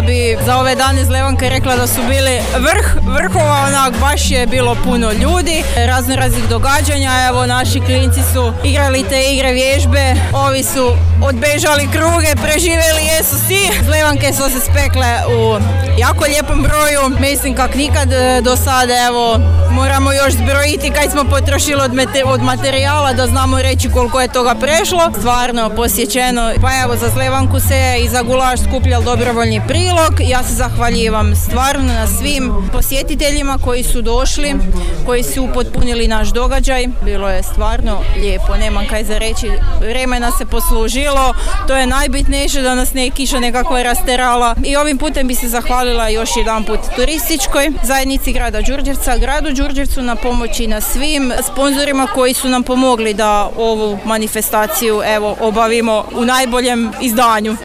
bi za ove dane Zlevanke rekla da su bili vrhova, onak baš je bilo puno ljudi, razno raznih događanja. Evo, naši klinci su igrali te igre vježbe, ovi su odbežali kruge, preživjeli jesu svi. Zlevanke su se spekle u jako lijepom broju, mislim kak nikad do sada. Evo, moramo još zbrojiti kaj smo potrošili od materijala da znamo reći koliko je toga prešlo. Stvarno posjećeno. Pa evo, za Zlevanku se i za gulaš skupljali dobrovoljni prilog. Ja se zahvaljivam stvarno na svim posjetiteljima koji su došli, koji su upotpunili naš događaj. Bilo je stvarno lijepo, nemam kaj za reći. Vremena se poslužilo, to je najbitnije, da nas ne kiša nekakva rasterala. I ovim putem bi se zahvalila još jedan put turističkoj zajednici grada Đurđevca, gradu Đurđevcu na pomoći, na svim sponzorima koji su nam pomogli da ovu manifestaciju obavimo u najboljem izdanju.